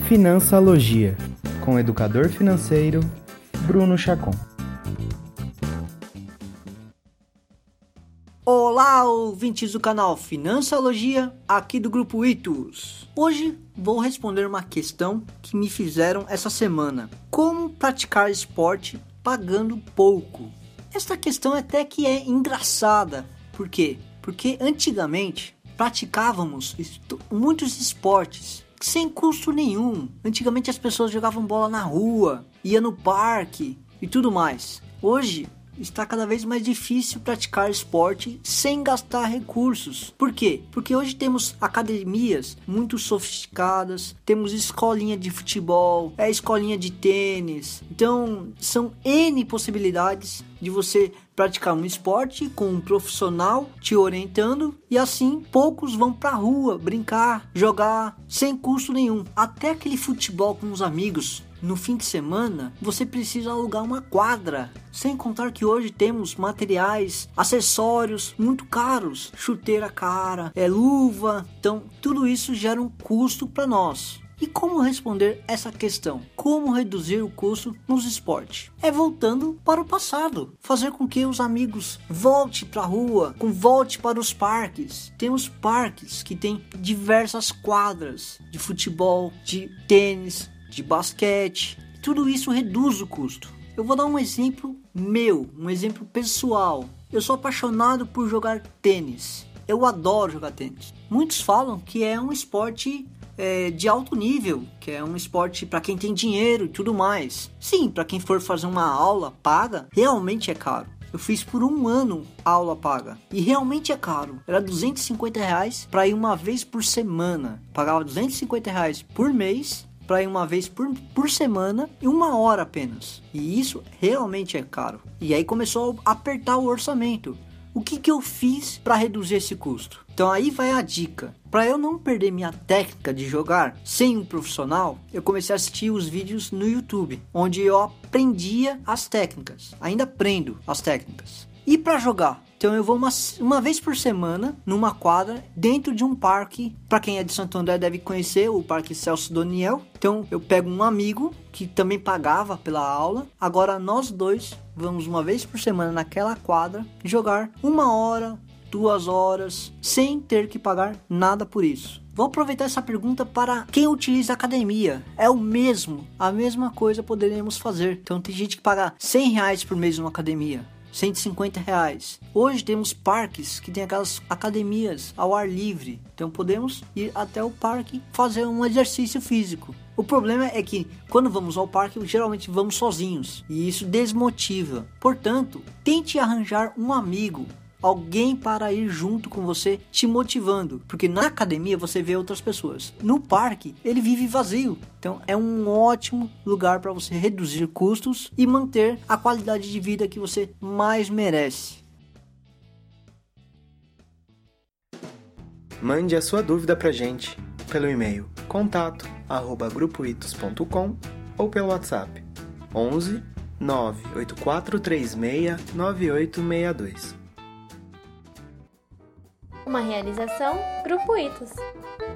Financialogia, com o educador financeiro Bruno Chacon. Olá, ouvintes do canal Financialogia, aqui do Grupo Itus. Hoje vou responder uma questão que me fizeram essa semana. Como praticar esporte pagando pouco? Esta questão até que é engraçada. Por quê? Porque antigamente praticávamos muitos esportes sem custo nenhum. Antigamente as pessoas jogavam bola na rua, ia no parque e tudo mais. Hoje está cada vez mais difícil praticar esporte sem gastar recursos. Por quê? Porque hoje temos academias muito sofisticadas, temos escolinha de futebol, escolinha de tênis. Então são N possibilidades de você praticar um esporte com um profissional te orientando, e assim poucos vão pra rua brincar, jogar sem custo nenhum. Até aquele futebol com os amigos no fim de semana, você precisa alugar uma quadra. Sem contar que hoje temos materiais, acessórios muito caros, chuteira cara, luva. Então tudo isso gera um custo para nós. E como responder essa questão? Como reduzir o custo nos esportes? Voltando para o passado. Fazer com que os amigos voltem para a rua, volte para os parques. Temos parques que têm diversas quadras de futebol, de tênis, de basquete. Tudo isso reduz o custo. Eu vou dar um exemplo meu, um exemplo pessoal. Eu sou apaixonado por jogar tênis. Eu adoro jogar tênis. Muitos falam que é um esporte de alto nível, que é um esporte para quem tem dinheiro e tudo mais. Sim, para quem for fazer uma aula paga, realmente é caro. Eu fiz por um ano aula paga e realmente é caro. Era R$250 para ir uma vez por semana. Pagava R$250 por mês para ir uma vez por semana e 1 hora apenas. E isso realmente é caro. E aí começou a apertar o orçamento. O que eu fiz para reduzir esse custo? Então aí vai a dica. Para eu não perder minha técnica de jogar sem um profissional, eu comecei a assistir os vídeos no YouTube, onde eu aprendia as técnicas. Ainda aprendo as técnicas. E para jogar? Então eu vou uma vez por semana numa quadra dentro de um parque. Para quem é de Santo André deve conhecer o Parque Celso Doniel. Então eu pego um amigo que também pagava pela aula. Agora nós dois vamos uma vez por semana naquela quadra jogar 1 hora, 2 horas, sem ter que pagar nada por isso. Vou aproveitar essa pergunta para quem utiliza academia. A mesma coisa poderemos fazer. Então tem gente que paga R$100 por mês numa academia, R$150. Hoje temos parques que tem aquelas academias ao ar livre. Então podemos ir até o parque fazer um exercício físico. O problema é que quando vamos ao parque, geralmente vamos sozinhos. E isso desmotiva. Portanto, tente arranjar um amigo, alguém para ir junto com você, te motivando. Porque na academia você vê outras pessoas. No parque, ele vive vazio. Então é um ótimo lugar para você reduzir custos e manter a qualidade de vida que você mais merece. Mande a sua dúvida pra gente pelo e-mail contato@grupoitus.com ou pelo WhatsApp 11 98436 9862. Uma realização Grupo Itus.